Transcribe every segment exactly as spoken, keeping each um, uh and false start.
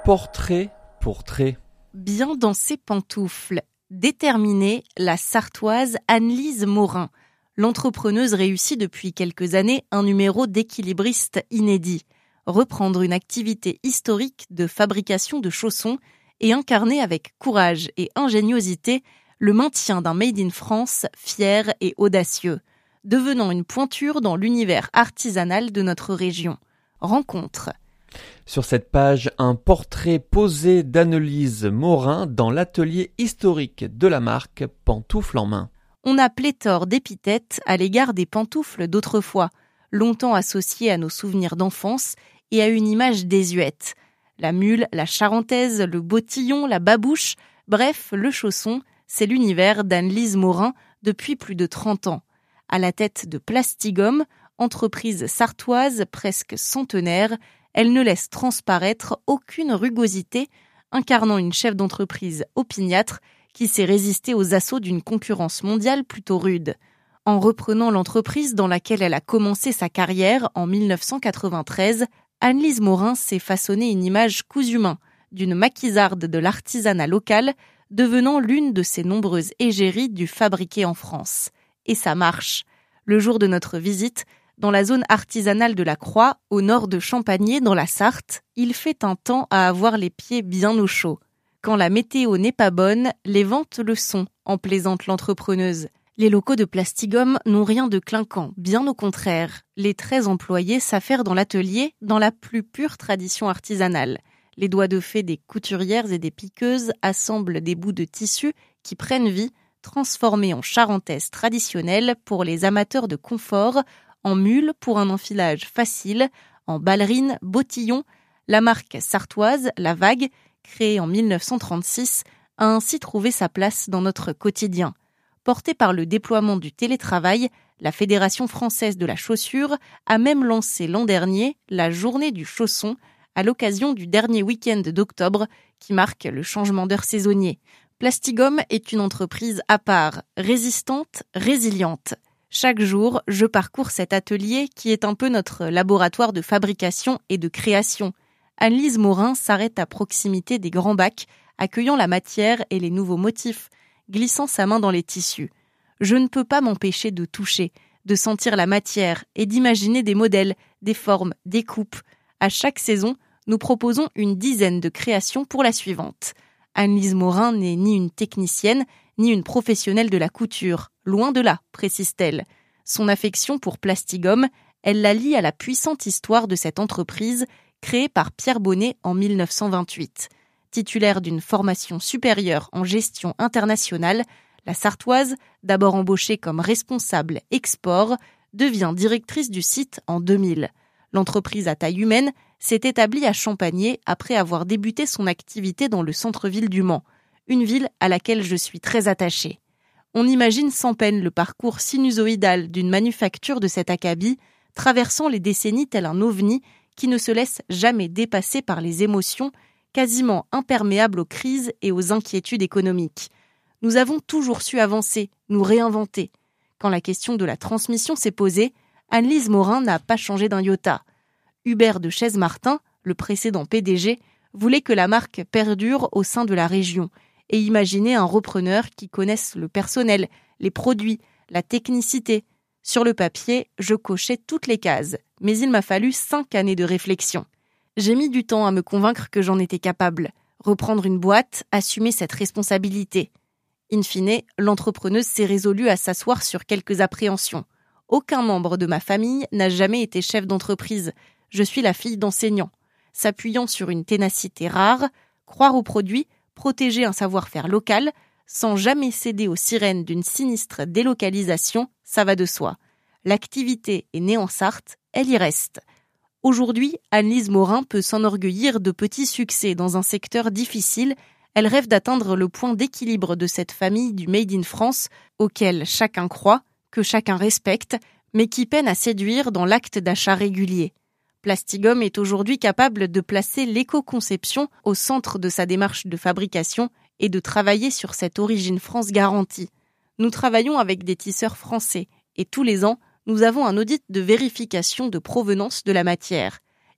Portrait pour trait. Bien dans ses pantoufles, déterminée, la Sartoise Anne-Lise Morin. L'entrepreneuse réussit depuis quelques années un numéro d'équilibriste inédit. Reprendre une activité historique de fabrication de chaussons et incarner avec courage et ingéniosité le maintien d'un Made in France fier et audacieux, devenant une pointure dans l'univers artisanal de notre région. Rencontre. Sur cette page, un portrait posé d'Anne-Lise Morin dans l'atelier historique de la marque Pantoufles en main. On a pléthore d'épithètes à l'égard des pantoufles d'autrefois, longtemps associées à nos souvenirs d'enfance et à une image désuète. La mule, la charentaise, le bottillon, la babouche, bref, le chausson, c'est l'univers d'Anne-Lise Morin depuis plus de trente ans. À la tête de Plastigom, entreprise sartoise presque centenaire, elle ne laisse transparaître aucune rugosité, incarnant une chef d'entreprise opiniâtre qui s'est résistée aux assauts d'une concurrence mondiale plutôt rude. En reprenant l'entreprise dans laquelle elle a commencé sa carrière en dix-neuf cent quatre-vingt-treize, Anne-Lise Morin s'est façonné une image cousu main d'une maquisarde de l'artisanat local, devenant l'une de ses nombreuses égéries du fabriqué en France. Et ça marche. Le jour de notre visite, dans la zone artisanale de la Croix, au nord de Champagné, dans la Sarthe, il fait un temps à avoir les pieds bien au chaud. Quand la météo n'est pas bonne, les ventes le sont, en plaisante l'entrepreneuse. Les locaux de Plastigom n'ont rien de clinquant, bien au contraire. Les treize employés s'affairent dans l'atelier dans la plus pure tradition artisanale. Les doigts de fée des couturières et des piqueuses assemblent des bouts de tissu qui prennent vie, transformés en charentaise traditionnelle pour les amateurs de confort, en mule pour un enfilage facile, en ballerine, bottillon. La marque sartoise, La Vague, créée en dix-neuf cent trente-six, a ainsi trouvé sa place dans notre quotidien. Portée par le déploiement du télétravail, la Fédération française de la chaussure a même lancé l'an dernier la journée du chausson à l'occasion du dernier week-end d'octobre qui marque le changement d'heure saisonnier. Plastigom est une entreprise à part, résistante, résiliente. Chaque jour, je parcours cet atelier qui est un peu notre laboratoire de fabrication et de création. Anne-Lise Morin s'arrête à proximité des grands bacs, accueillant la matière et les nouveaux motifs, glissant sa main dans les tissus. Je ne peux pas m'empêcher de toucher, de sentir la matière et d'imaginer des modèles, des formes, des coupes. À chaque saison, nous proposons une dizaine de créations pour la suivante. Anne-Lise Morin n'est ni une technicienne, ni une professionnelle de la couture. Loin de là, précise-t-elle. Son affection pour Plastigom, elle la lie à la puissante histoire de cette entreprise créée par Pierre Bonnet en dix-neuf cent vingt-huit. Titulaire d'une formation supérieure en gestion internationale, la Sartoise, d'abord embauchée comme responsable export, devient directrice du site en deux mille. L'entreprise à taille humaine s'est établie à Champagné après avoir débuté son activité dans le centre-ville du Mans, une ville à laquelle je suis très attachée. On imagine sans peine le parcours sinusoïdal d'une manufacture de cet acabit, traversant les décennies tel un ovni qui ne se laisse jamais dépasser par les émotions, quasiment imperméable aux crises et aux inquiétudes économiques. Nous avons toujours su avancer, nous réinventer. Quand la question de la transmission s'est posée, Anne-Lise Morin n'a pas changé d'un iota. Hubert de Chaise-Martin, le précédent P D G, voulait que la marque perdure au sein de la région et imaginait un repreneur qui connaisse le personnel, les produits, la technicité. Sur le papier, je cochais toutes les cases, mais il m'a fallu cinq années de réflexion. J'ai mis du temps à me convaincre que j'en étais capable. Reprendre une boîte, assumer cette responsabilité. In fine, l'entrepreneuse s'est résolue à s'asseoir sur quelques appréhensions. Aucun membre de ma famille n'a jamais été chef d'entreprise. Je suis la fille d'enseignants. S'appuyant sur une ténacité rare, croire aux produits, protéger un savoir-faire local, sans jamais céder aux sirènes d'une sinistre délocalisation, ça va de soi. L'activité est née en Sarthe, elle y reste. Aujourd'hui, Anne-Lise Morin peut s'enorgueillir de petits succès dans un secteur difficile. Elle rêve d'atteindre le point d'équilibre de cette famille du Made in France, auquel chacun croit, que chacun respecte, mais qui peine à séduire dans l'acte d'achat régulier. Plastigom est aujourd'hui capable de placer l'éco-conception au centre de sa démarche de fabrication et de travailler sur cette origine France garantie. Nous travaillons avec des tisseurs français et tous les ans, nous avons un audit de vérification de provenance de la matière.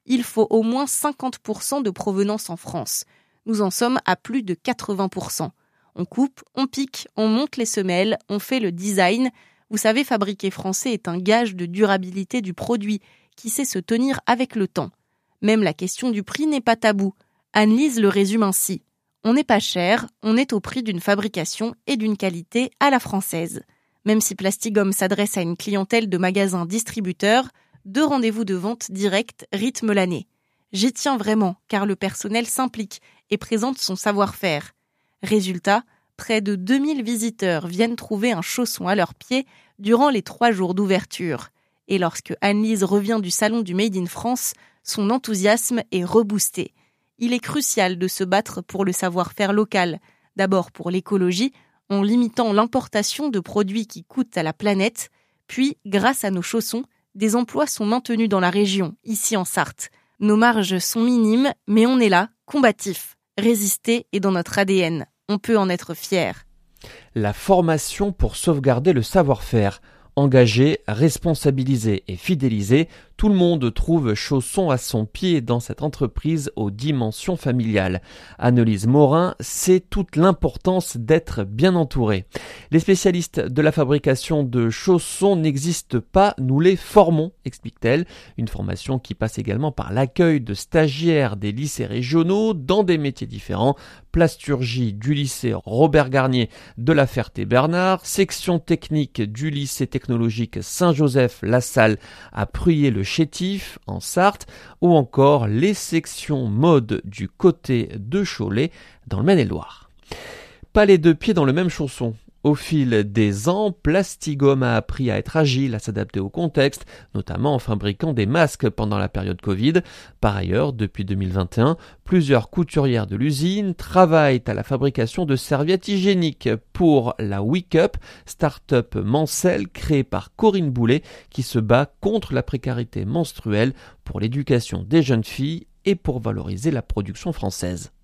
il faut au moins cinquante pour cent de provenance en France. Nous en sommes à plus de quatre-vingts pour cent. On coupe, on pique, on monte les semelles, on fait le design. Vous savez, fabriquer français est un gage de durabilité du produit qui sait se tenir avec le temps. Même la question du prix n'est pas taboue. Anne-Lise le résume ainsi. On n'est pas cher, on est au prix d'une fabrication et d'une qualité à la française. Même si Plastigom s'adresse à une clientèle de magasins distributeurs, deux rendez-vous de vente directs rythment l'année. J'y tiens vraiment, car le personnel s'implique et présente son savoir-faire. Résultat, près de deux mille visiteurs viennent trouver un chausson à leurs pieds durant les trois jours d'ouverture. Et lorsque Anne-Lise revient du salon du Made in France, son enthousiasme est reboosté. Il est crucial de se battre pour le savoir-faire local, d'abord pour l'écologie, en limitant l'importation de produits qui coûtent à la planète, puis, grâce à nos chaussons, des emplois sont maintenus dans la région, ici en Sarthe. Nos marges sont minimes, mais on est là, combatif. Résister est dans notre A D N. On peut en être fier. La formation pour sauvegarder le savoir-faire. Engagé, responsabilisé et fidélisé, tout le monde trouve chausson à son pied dans cette entreprise aux dimensions familiales. Anne-Lise Morin sait toute l'importance d'être bien entouré. Les spécialistes de la fabrication de chaussons n'existent pas, nous les formons, explique-t-elle. Une formation qui passe également par l'accueil de stagiaires des lycées régionaux dans des métiers différents. Plasturgie du lycée Robert Garnier de la Ferté-Bernard, section technique du lycée technologique Saint-Joseph-La Salle à Pruyé-le-Chétif en Sarthe, ou encore les sections mode du côté de Cholet dans le Maine-et-Loire. Pas les deux pieds dans le même chausson. Au fil des ans, Plastigom a appris à être agile, à s'adapter au contexte, notamment en fabriquant des masques pendant la période Covid. Par ailleurs, depuis deux mille vingt et un, plusieurs couturières de l'usine travaillent à la fabrication de serviettes hygiéniques pour la Wake Up, start-up Mancel créée par Corinne Boulet, qui se bat contre la précarité menstruelle pour l'éducation des jeunes filles et pour valoriser la production française.